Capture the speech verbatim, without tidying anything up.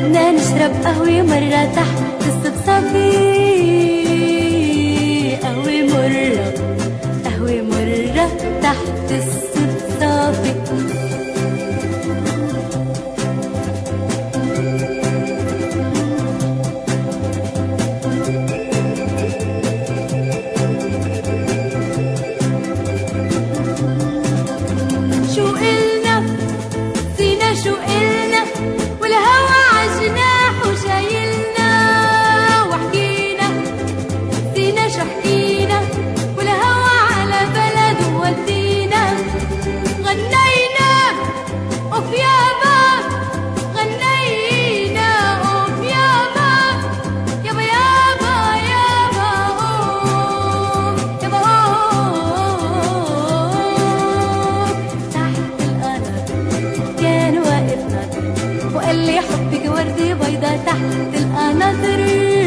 بدنا نشرب قهوة مرة تحت الصفصافي، قهوة مرة قهوة مرة تحت الصفصافي. شو قلنا سينا شو قلنا والهوى عجناح وشايلنا، وحكينا سينا شو حكينا والهوى على بلد وودينا. غنينا اوف يابا غنينا اوف يابا يابا يابا يابا اوف يابا اوف. تحت القمر كان واقف ناطر وقال لي حبك وردة بيضة تحت القناطر.